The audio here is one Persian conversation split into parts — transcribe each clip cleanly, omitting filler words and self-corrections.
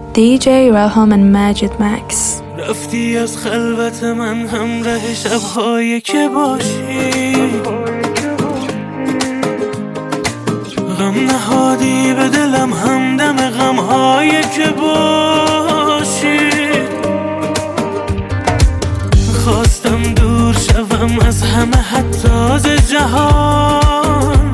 DJ Raham and Majid Max. رفتی از خلوت من همراه شب‌هایی که باشی، غم نهادی به دلم همدم غم‌هایی که باشی. خواستم دور شوم از همه حتی از جهان،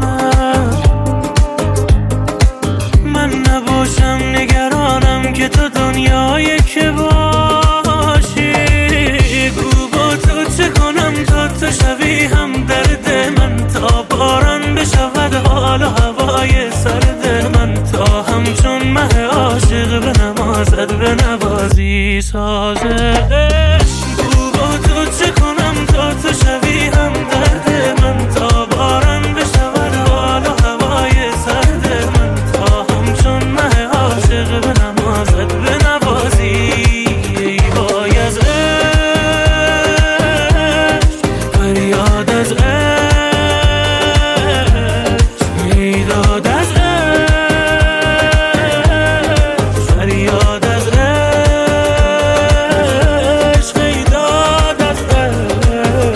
من نباشم نگرانم که تو دنیایی که باشی. گو با تو چه کنم تا تو شوی هم درد من، تا باران بشود حال و هوای سرد من، تا همچون مه عاشق به نمازت به نوازی سازه. گو با تو چه کنم تا تو شوی هم درد من، تا باران بشود حال و هوای سرد من، تا همچون مه عاشق به نمازت به نوازی. ای وای از عشق، فریاد از عشق، میداد از عشق، فریاد از عشق، میداد از عشق،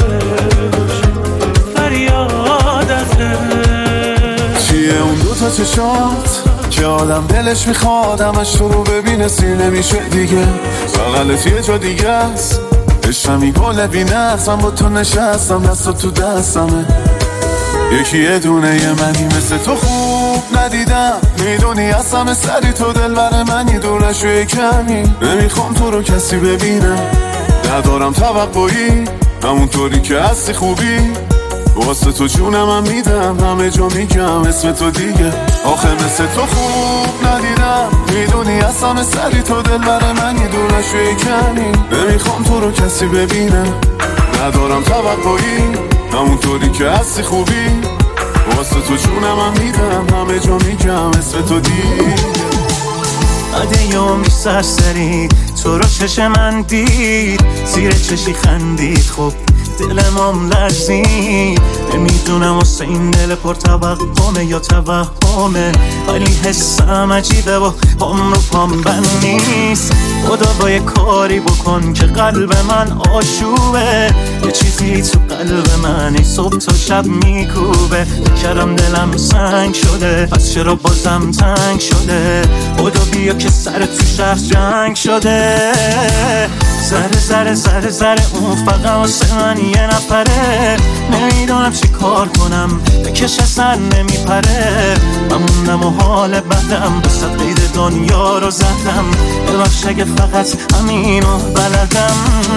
فریاد از عشق. چیه اون دوتا چشات که آدم دلش میخواد همش تو رو ببینه، سیر نمیشه دیگه، بغلت یه جا دیگه است، عشقمی گله بی نقص، من با تو نشستم دست تو دستمه، یکی یه دونه یه منی مثل تو خوب ندیدم، میدونی از همه سری تو دل بر منی، دور نشوی کمی، نمیخوام تو رو کسی ببینه، ندارم توقعی همونطوری که هستی خوبی، واسه تو جونم هم میدم، همه جا میگم اسم تو دیگه، آخه مثل تو خوب ندیدم، میدونی از همه سری تو دل بر منی، دور نشوی کمی، نمیخوام تو رو کسی ببینه، ندارم توقعی همونطوری که هستی خوبی، واسه تو جونم هم میدم، همه جا میگم اسم تو دیگه. عده یومی سرسری تو رو چش من دید، زیر چشی خندید، خب دلم لرزید، نمیدونم واسه این دل پر توقمه یا توهمه، ولی حسم عجیبه و پام رو پام بند نیست، خدا با یه کاری بکن که قلب من آشوبه، یه چیزی تو قلب من ای صبح تا شب میکوبه، کردم دلم سنگ شده، پس چرا بازم تنگ شده، خدا بیا که سر تو شهر جنگ شده، ذره ذره ذره ذره اون فقط واسه من یه نفره، نمیدونم چی کار کنم بکش اصلا نمیپره، من موندم و حال بدم بسط قید دنیا رو زدم، ببخش اگه فقط همینو بلدم،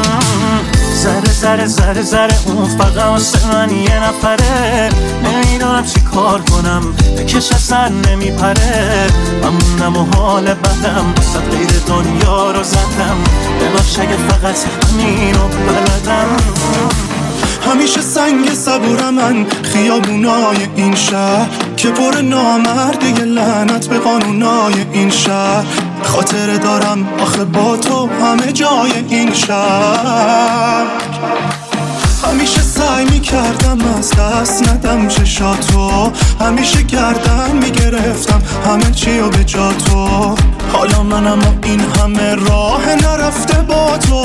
ذره ذره ذره ذره اون فقط واسه من یه نفره، نمیدونم چی کار کنم بکش اصلا نمیپره، من موندم و حال بدم بسط قید دنیا رو زدم، ببخش اگه فقط همینو بلدم. همیشه سنگ صبورم من خیابونای این شهر که پر نامرده، یه لعنت به قانونای این شهر، خاطره دارم آخه با تو همه جای این شهر، همیشه سعی میکردم از دست ندم چشاتو، همیشه گردن میگرفتم همه چیو به جا تو، حالا منم این همه راه نرفته با تو،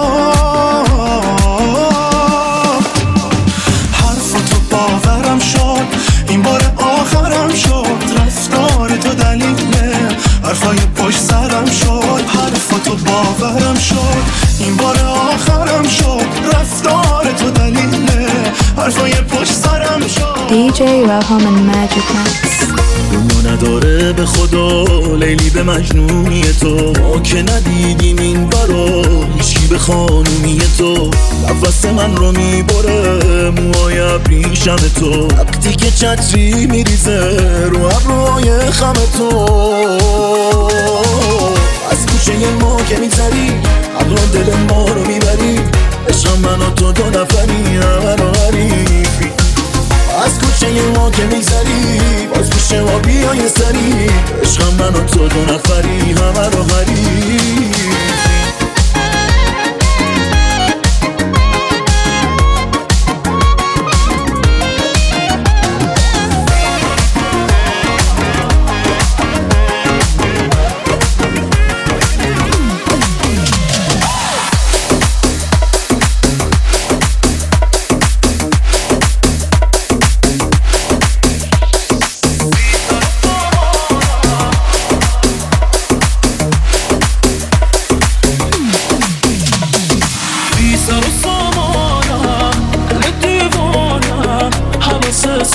حرفتو باورم شد این بار آخرم شد، رفتار تو دلیله حرفای پشت سرم شد، حرفتو باورم شد این بار آخرم شد، رفتار تو دلیله حرفای پشت سرم شد. DJ Raham and Majid Max. دنیا نداره به خدا لیلی به مجنونی تو، ما که ندیدیم این برا هیچی به خانومی تو، نفس من رو میبره موهای ابریشم تو، وقتی که چتری میریزه رو ابروهای خم تو، از کوچه ما که میگذری عقل دل ما رو میبری، عشق من و تو دو نفری همه رو حریفی، از کوچه ما که میگذری باز پیش ما بیای سری، عشق من و تو دو نفری همه رو حریفی.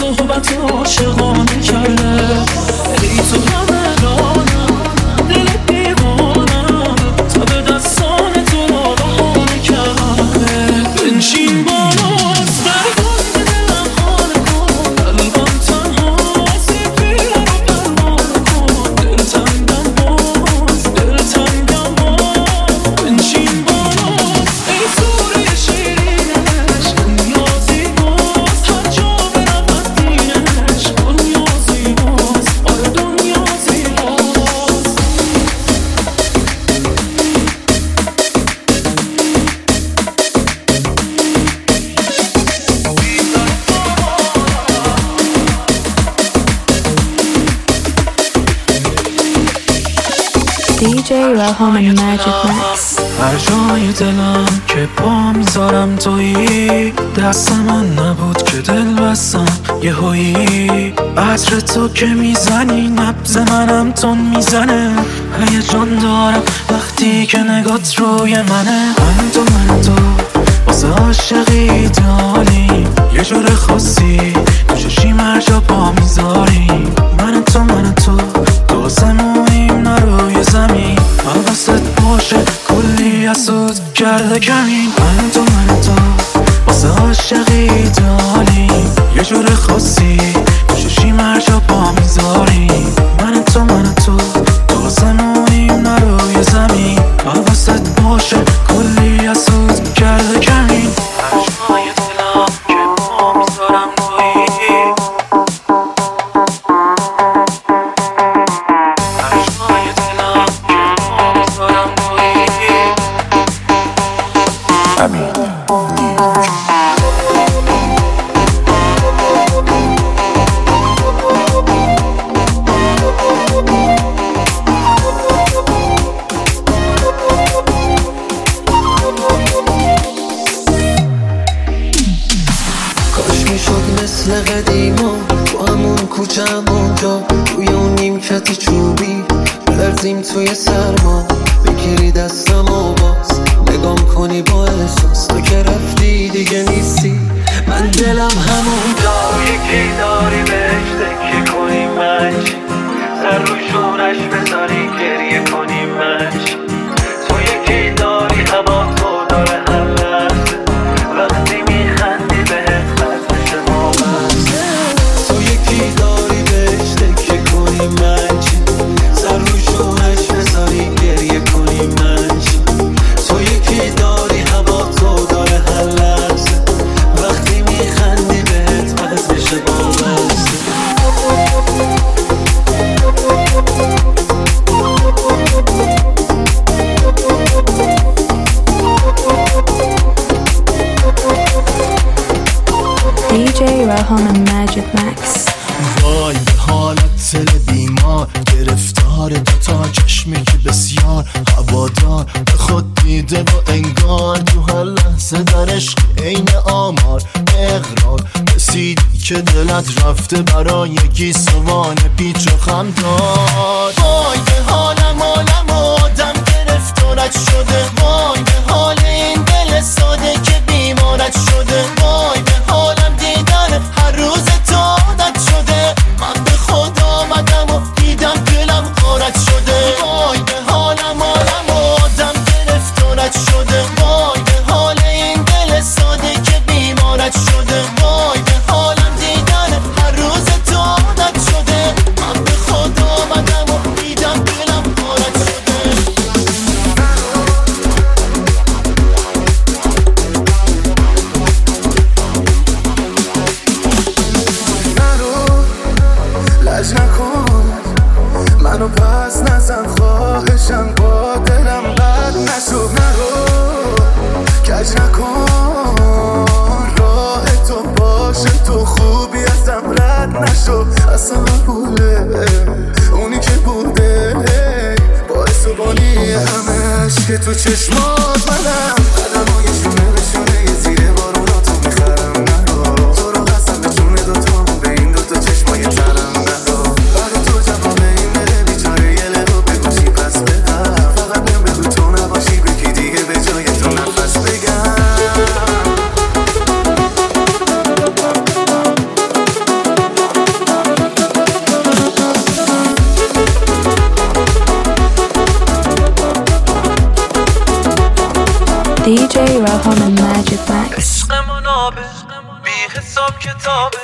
صحبت عاشقانه کرده. ای تو همرانم دل دیوانم تا به دستان تو را بهانه کرده. بنشین بالاست در باز دلم خانه کن، قلبم تنها سپیره رو پروانه کن. دلتنگم باز دلتنگم باز بنشین بالاست ای سوره شیرینش. دنیا زیباست هر جا برود دینش. دنیا زیباست آره دنیا زیباست. DJ Raham and Magic Max. هر جای دلم که پا میذارم تویی، دست من نبود که دل بستم یه هویی. عطر تو که میزنی نبض منم تون میزنه. هیجان دارم وقتی که نگات روی منه. من تو واسه عاشقی دالی یه جور خاصی تو چشیم هر جا پا میذاری. من تو دوستمونیم نه روی زمین. حواست باشه کلی حسود کرده کمین. من تو واسه عاشقی دالی یه جور خاصی تو چشیم هر جا پا میذاری. من تو دوستمونیم نه روی زمین. حواست باشه کلی حسود کرده کمین. هر جای دلم که پا میذارم تویی، هر جای دلم که پا میذارم تویی. کاش میشد مثل قدیما تو همون کوچم اونجا توی اون نیمکت چوبی بلرزیم توی سرما. بگیری دستم و باز نگام کنی با احساس. تو که رفتی دیگه نیستی من دلم همون جا. یکی داری بهش تکیه کنی منچی، سر رو شونش بذاری گریه کنی منچی. تو یکی داری هوا تو داره هر لحظه وقتی میخندی بهت بسته ما بسته. تو یکی داری بهش تکیه کنی منچی، سر رو شونش بذاری گریه کنی منچی. تو یکی داری هوا تو داره هر لحظه وقتی میخندی بهت بسته ما بسته. DJ Raham and Magic Max. وای به حالت دل بیمار گرفتار دوتا چشمی که بسیار هوادار به خود دیده و انگار تو هر لحظه در عشق عین آمار اقرار. رسیدی که دلت رفته برای گیسوان پیچ و خم دار. وای به حالم آدم گرفتارت شده. وای به حال این دل ساده که بیمارت شده. وای به حالم دیدن هر روز تو عادت شده. من به خود آمدم و دیدم دلم غارت شده. وای به حالم آدم گرفتارت شده. وای به حال این دل ساده که بیمارت شده. وای به حالم دیدن هر روز تو عادت شده. من به خود آمدم و دیدم دلم غارت شده. لج نکن منو پس نزن خواهشم با دلم بد نشو. نرو کج نکن راه تو باشه تو خوبی ازم رد نشو. اصلا بوله اونی که بوده باعث و بانی همه عشق تو چشمات منم. قدم های شونه به شونه یه زیر بارونا تو میخرم. نرو تو رو قسم به جونه دوتامون به این دوتا چشمای ترم. نرو برای تو جواب این بده بیچاره یه لبو بگو چی پس بدم. فقط بهم بگو تو نباشی بگی دیگه به جای تو نفس بگم. DJ Rahman and Magic Max. عشق منابه بی حساب کتابه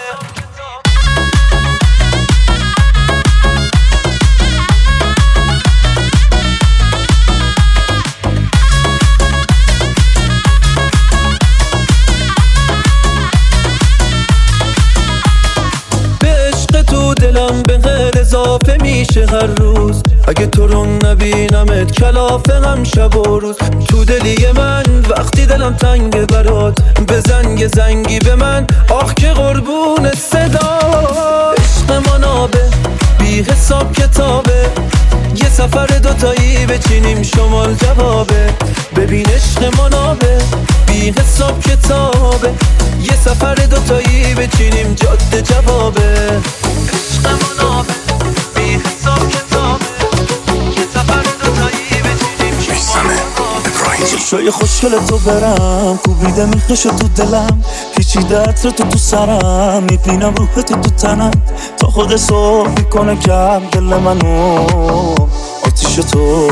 دلم به غیر اضافه میشه هر روز اگه تو رو نبینمت کلافه هم شب و روز تو دلی من وقتی دلم تنگ برات بزن یه زنگی به من آخ که قربون صدا عشق منابه بی حساب کتابه یه سفر دوتایی بچینیم شمال جوابه ببین عشق منابه بی حساب کتابه یه سفر دوتایی بچینیم جاده جوابه عشق منابه بی حساب کتابه یه سفر دوتایی بچینیم شمال شای خوشگل تو برم کوبیده میخش تو دلم پیچیده عطر تو سرم میبینم روح تو تنم تا خود صبح میکنه کم دل منو آتیش تو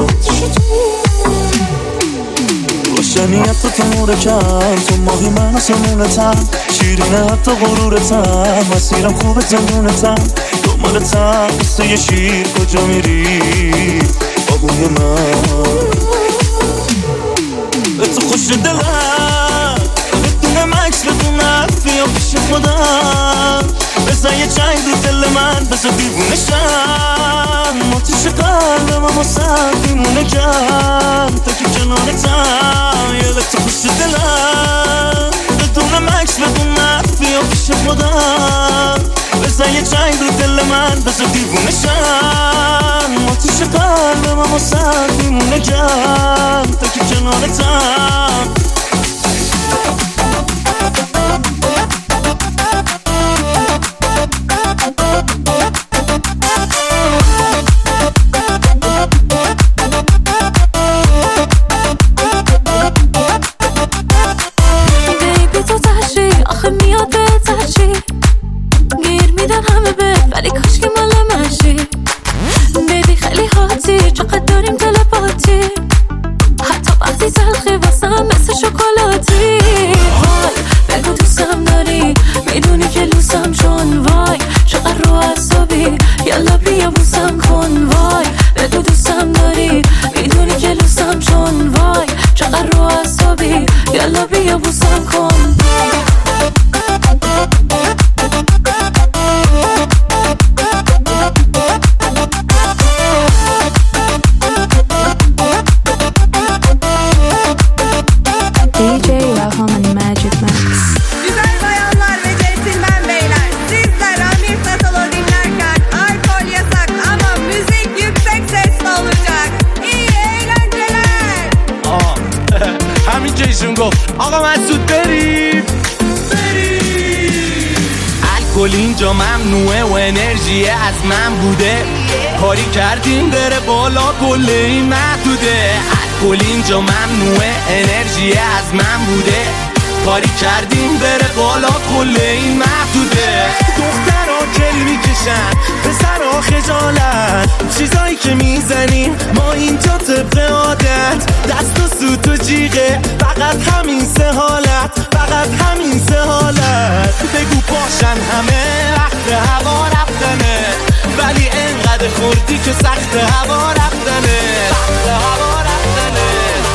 روشنیت تو نور کم تو ماهی من آسمونتم شیرینه حتی غرورتم مسیرم خوبه زنونتم دنبالتم مثل یه شیر کجا میری آبوی من به تو خوش دلم بدون مکس بدون بیا پیش خودم بزن یه چنگ رو دل من بزن دیوونه شم آتیش قلبم اما سر بیمونه کم تا که کنارتم یه به تو خوش دلم بدون مکس بدون بیا پیش خودم بزن یه چنگ رو دل من بزن دیوونه شم آتیش قلبم اما سر بیمونه کم تا که کنارتم اینجا ممنوعه و انرژی از من بوده کاری کردیم بره بالا کل این محدوده الکل اینجا ممنوعه انرژی از من بوده کاری کردیم بره بالا کل این محدوده دخترها کل میکشن پسرها خجالت چیزایی که میزنیم ما اینجا طبق عادت دست و سوت و جیغه فقط همین سه حالت فقط همین سه حالت بگو باشن همه وقت هوا رفتنه ولی انقدر خوردی که سخت هوا رفتنه سخت هوا رفتنه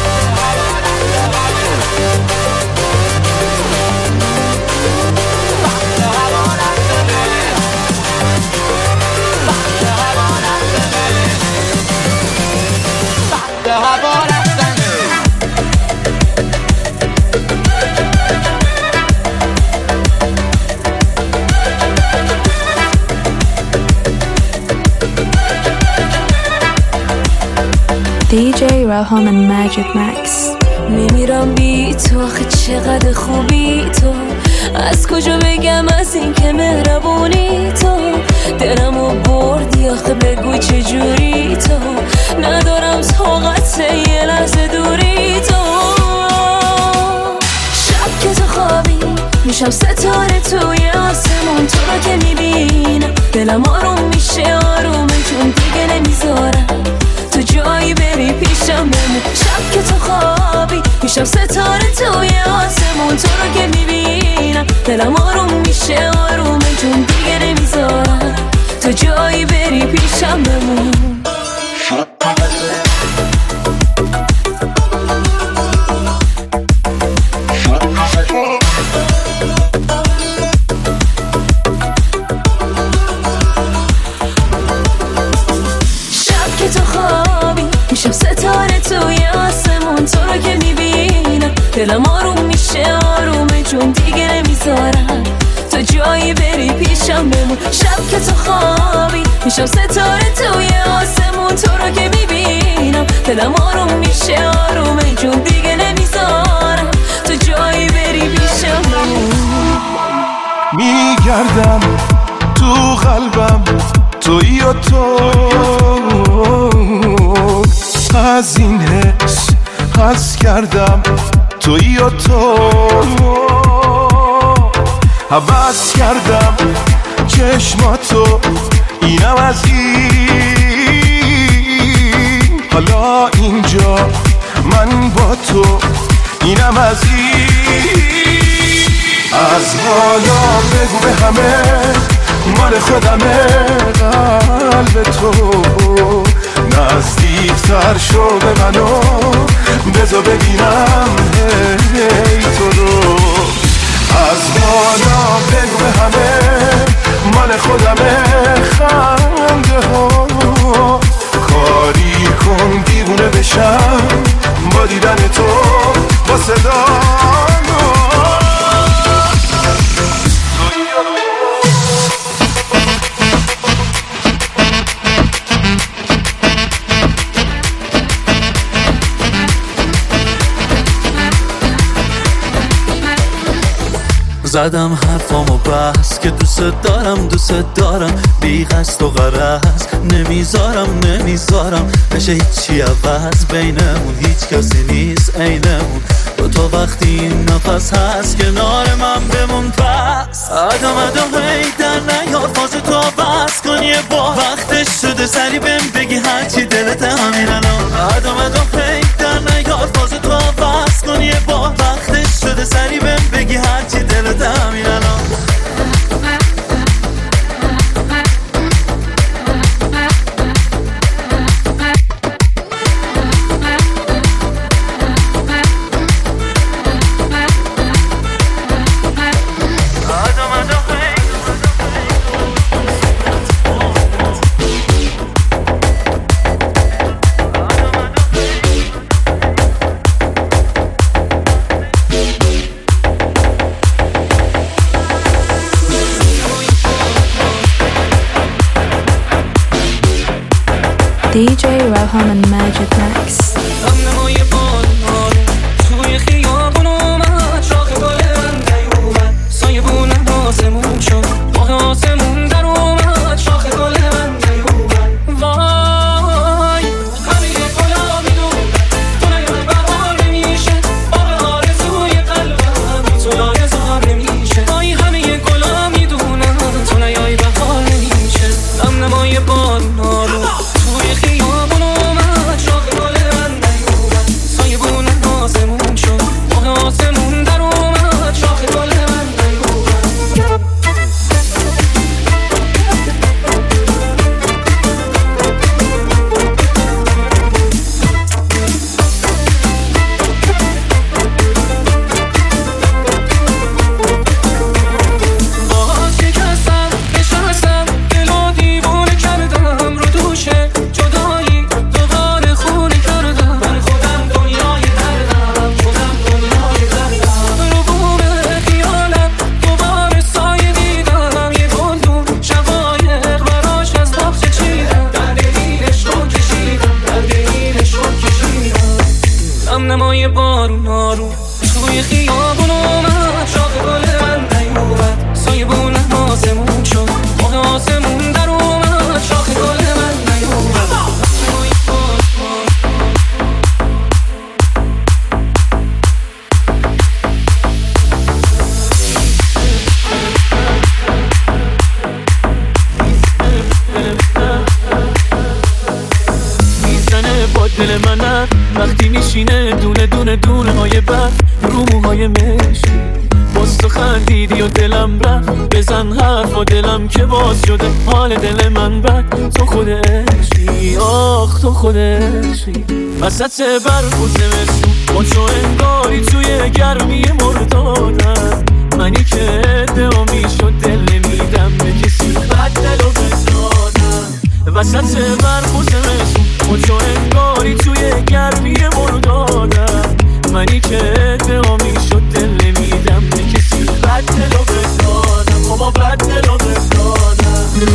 DJ Rahman and Magic Max. میمیرم بی تو آخه چقدر خوبی تو از کجا بگم از این که مهربونی تو دلمو بردی آخه بگو چجوری تو ندارم طاقت یه لحظه دوری تو شب که تو خوابی میشم ستاره توی آسمون تو رو که میبینم دلم آروم میشه آرومتون دیگه نمیذارم تو جایی بری پیشم بمون شب که تو خوابی میشم ستاره توی آسمون، تو رو که میبینم دلم آروم میشه آرومه، جون دیگه نمیذارم تو جایی بری پیشم بمون. شب که تو خوابی میشم ستاره توی آسمون، تو رو که میبینم دلم آروم میشه آرومه، جون دیگه نمیذارم تو جایی بری پیشم بمون. شب که تو خوابی میشم ستاره توی آسمون، تو رو که میبینم دلم آروم میشه آرومه، جون دیگه نمیذارم تو جایی بری پیشم بمون. میگردم تو قلبم توی و تو، از این حس حس کردم توی و تو، حوض کردم چشماتو اینم از این، حالا اینجا من با تو اینم از این. از حالا بگو به همه مال خودمه، قلب تو نزدیکتر شو به منو، بذار ببینم هی تو رو. از حالا بگو به همه مال خودمه، خنده ها کاری کن دیوونه بشم با دیدن تو، با صدا زدم حرفامو بس که دوست دارم بی قصد و غرض، نمیذارم بشه هیچی عوض، بینمون هیچ کسی نیست عینمون، تو وقتی این نفس هست کنار من بمون. پس ادام هی در نیار فاز تو بس کن یه با، وقتش شده سری بهم بگی هرچی دلت همین الان. ادام هی در نیار فاز تو بس کن یه با، وقتش شده سری بهم بگی هرچی دلت همین الان. DJ Roham and Magic Max. دل منم وقتی میشینه دونه دونه دونه های برف رو موهای مشکی، باز تو خندیدی و دلم رفت. بزن حرف و دلم که باز شده حال دل من بد. تو خود عشقی، آخ تو خود عشقی، وسط برف و زمستون با تو انگاری توی گرمی مردادم. منی که ادعا میشد دل نمیدم به کسی، بد دل و بزادم. وسط برف و زمستون با تو انگاری توی گرمی مردادم. منی که ادعا میشد دل نمیدم به کسی، بد دل و بزادم. بابا بد دل و بزادم.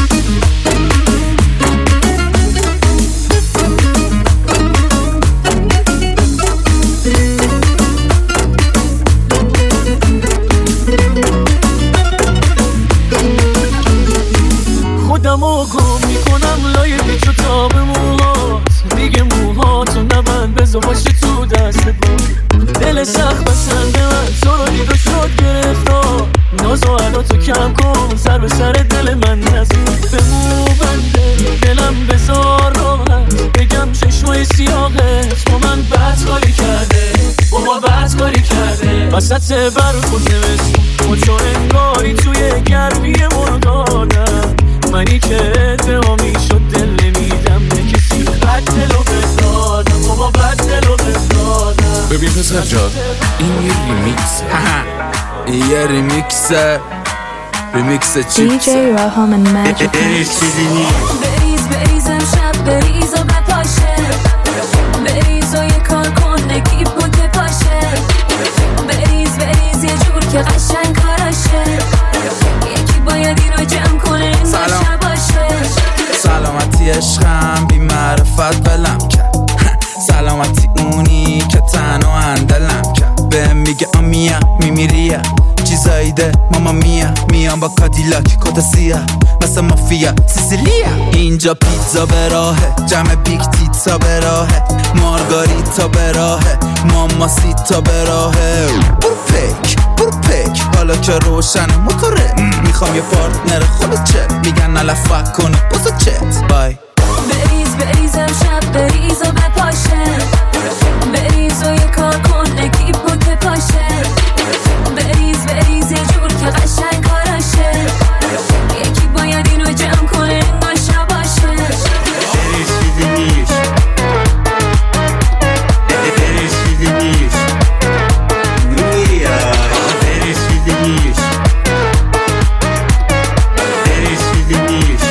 خودمو گم میکنم لای پیچ و تاب موهات. دیگه موهاتو نبند بذار باشه تو دست بود. دل سخت بسنده من تو رو دید و شد گرفتار. ناز و عداتو کم کن، سر به سر دل من نزد. به مو بنده دلم بذار راحت، بگم چشمای سیاهت با من بد کاری کرده. بابا بد کاری کرده. وسط برف و زمستون با تو انگاری توی گرمی مردادم. منی که ادعا میشد دل نمیدم به کسی، بد دل و بزادم. بابا بد دل و بزادم. ببین پسر جان، این یه ریمیکسه. این یه ریمیکسه. ریمیکس چیپسه. DJ Raham and Magic بریز بریز امشب بریز و بپاشه. بریز و یه کار کن نگیب بود که پاشه. بریز بریز یه جور که قشنگ کاراشه. یکی باید این رو جمع کنه این باشه باشه. سلامتی عشقم بی معرفت بلم کرد. سلامتی اونی که تنها اندلم کرد. بهم میگه آمیا میمیریا چیزایی ده ماما میا. میام با کادیلاک کتا سیاه مثل مافیا سیسیلیا. اینجا پیتزا به راهه، جمع بیگ تیتزا به راهه. مارگاریتا به راهه، ماماسیتا به راهه. برو پک حالا که روشن موتوره. میخوام یه پارتنر خلوچه، میگن نلفه کنه بزا چت بای. بریز بریز امشب بریز و بپاشه. بریز و یه کار کن نگیب بود که پاشه. بریز بریز یه جور که قشنگ کاراشه. یکی باید این رو جمع کنه این باشه باشه. بریز دیدنیش، بریز دیدنیش نویا. بریز دیدنیش، بریز دیدنیش.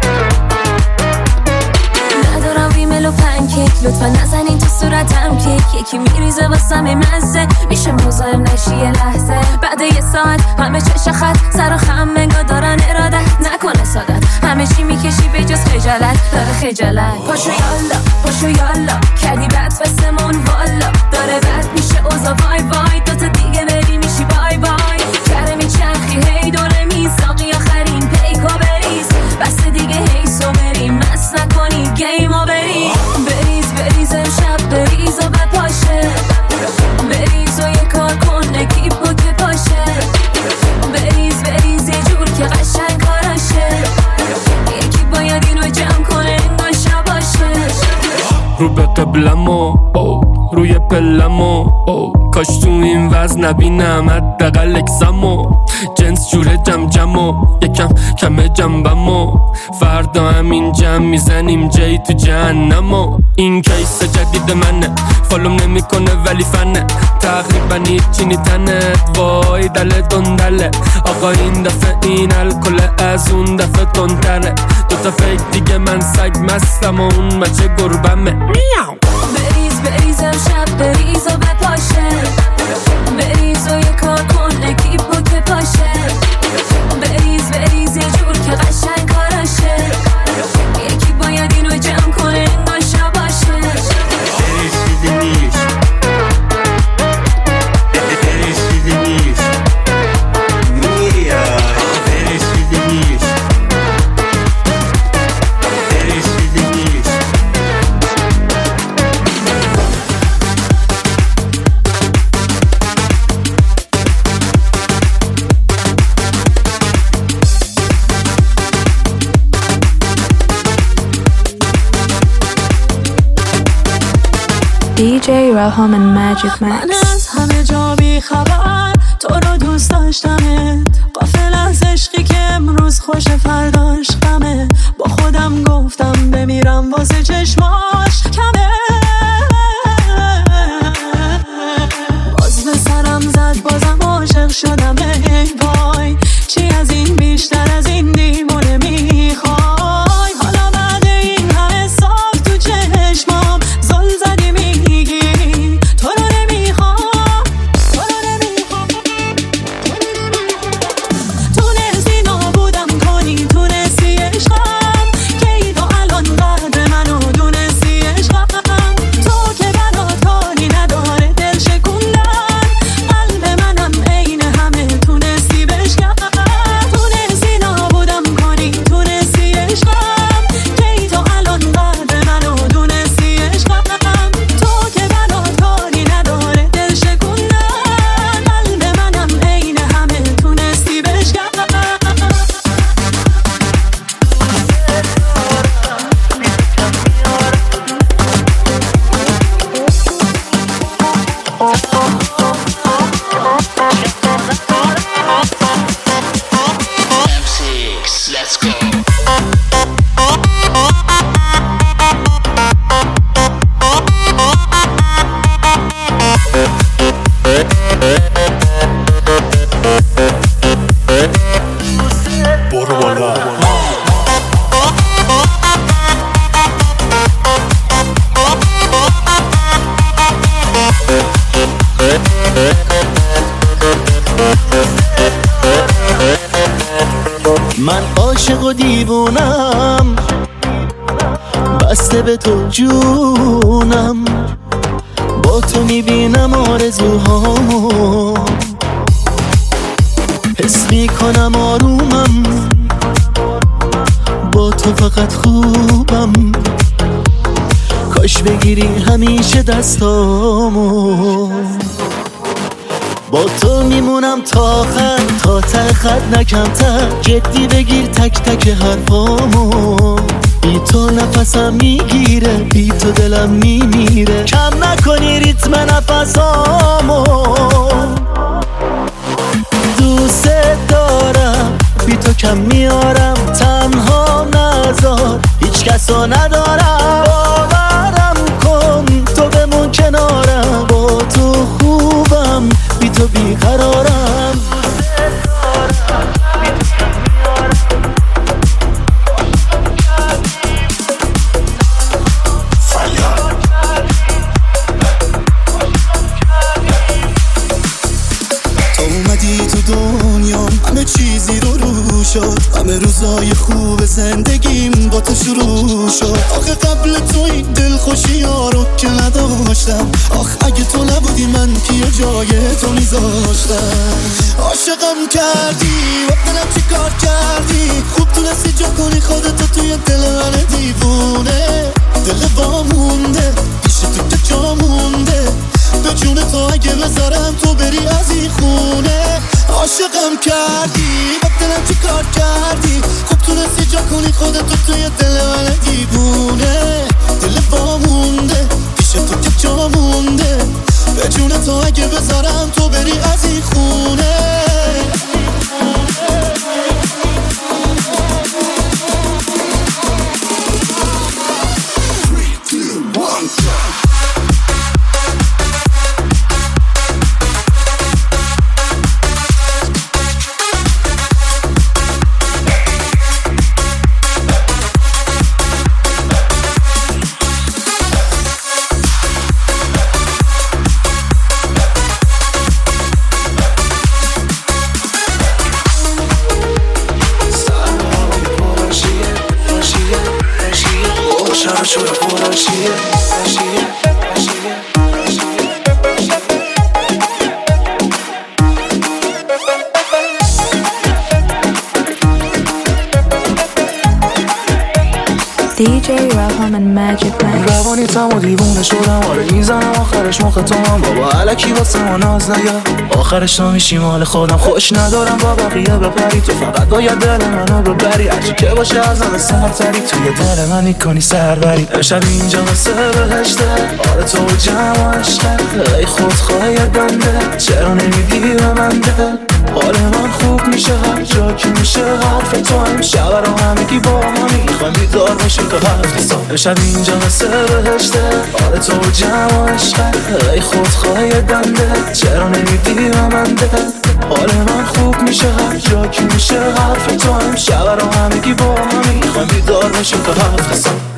ندارم ریمل و پنکیک، لطفا نزنین تو صورتم کیک. یکی میریزه واسم مزه، میشه مزاحم نشی یه لحظه. بعد یه ساعت همه چش خط سر و خم منگا دارن ارادت. نکنه سادت همه چی میکشی به جز خجالت. داره خجالت. پاشو یالا پاشو یالا کردی بد واسمون والا. داره بد میشه اوزا وای وای. دوتا دیگه بری میشی بای بای. کره میچرخی هی دوره میساقی آخرین پیکو بریز. بس دیگه هیسو بریم مست نکنی گیمو بریز. بریز بریز امشب بریز و بپاشه. بریز و یه کار کن نگیب بود که پاشه. بریز بریز یه جور که قشنگ کاراشه. یکی باید این رو جمع کنه این باشه باشه. رو به قبلمو روی پلمو کاش تو این وزن نبینم حداقل اکسمو. جنس جوره جم جمو یکم کم جنبمو. فردا همین جمع میزنیم جای تو جهنمو. این کیس جدید منه، فالوم نمیکنه ولی فنه. تقریبا هیچی نیتنت وای دل دندله. آقا این دفعه این الکل از اون دفعه تندره. دوتا فیک دیگه من سگ مستم و اون بچه گربمه. میاو. بریز بریز امشب بریز و بپاشه. بریز و یه کار کن نگیب بود که پاشه. بریز بریز یه جور که قشنگ کاراشه. یکی باید این رو جمع کنه این باشه باشه. بریز دیدنیش، بریز دیدنیش نویا. بریز دیدنیش، بریز دیدنیش. DJ Raham and Magic Max. من از همه جا بی خبر تو رو دوست داشتمه، غافل از عشقی که امروز خوش فرداش غمه. با خودم گفتم بمیرم واسه چشماش کمه. باز به سرم زد بازم عاشق شدم. ای وای چی از این بیشتر از این دیوونه میخوای؟ حالا بعد این همه سال تو چشمام زل زدی میگی تو رو نمیخوام، تو رو نمیخوام. تونستی نابودم کنی، تونستی عشقم که تو الان قدر منو دونستی عشقم. تو که برات کاری نداره دل شکوندن، قلب منم عین همه تونستی بشکن. تونستی نابودم کنی، تونستی عشقم که تو الان قدر منو دونستی عشقم. تو که برات کاری نداره دل شکوندن، قلب منم عین همه تونستی بشکن. برو بالا. من عاشق و دیوونم، بسته به تو جونم. با تو میبینم آرزوهامو، حس میکنم آرومم. با تو فقط خوبم، کاش بگیری همیشه دستامو. با تو میمونم تا آخر، تا ته خط نکمتر. جدی بگیر تک تک حرفامو. بی تو نفسم میگیره، بی تو دلم میمیره. کم نکنی ریتم نفسامو. دوست دارم، بی تو کم میارم. تنها نذار، هیچ کسو ندارم. باورم کن تو بمون کنارم. با تو خوبم، بی تو بیقرارم. تو اومدی تو دنیا، همه چیزی رو شد. همه روزای خوب زندگیم با تو شروع شد. آخه قبل تو این دلخوشی ها رو که نداشتم. آخ اگه تو نبودی من که جای تو میذاشتم. عاشقم کردی و دلم چی کار کردی؟ خوب تونستی جا کنی خودتو توی دل من دیوونه. دل با مونده، پیش تو که جا مونده. به جون تو اگه بذارم تو بری از این خونه. عاشقم کردی و دلم چی کار کردی؟ خوب تونستی جا کنی خودتو توی دل من دیوونه. دل با مونده، پیش تو که جا مونده. به جون تو اگه بذارم تو بری از این خونه. DJ Raham and Magic Max. روانی تم و دیوونه شدم آره میزنم آخرش مخ تو هم بابا علکی واسه ما ناز نیا آخرش نمیشی مال خودم خوش ندارم با بقیه بپری تو فقط باید دل منو ببری هرچی که باشه از همه سرتری توی دل من میکنی سربری امشب اینجا مثل بهشته آره تو و جمع و عشقه ای خودخواهی بنده چرا نمیدی به من دل حال من خوب میشه هر جا که میشه حرف تو هم شب رو همگی با هم میخوایم بیدار باشیم تا هفته صبح امشب اینجا مثل بهشته آره تو و جمع و عشقه ای خودخواهی بنده چرا نمیدی به من دل حال من خوب میشه هر جا که میشه حرف تو هم شب رو همگی با هم میخوایم بیدار باشیم تا هفته صبح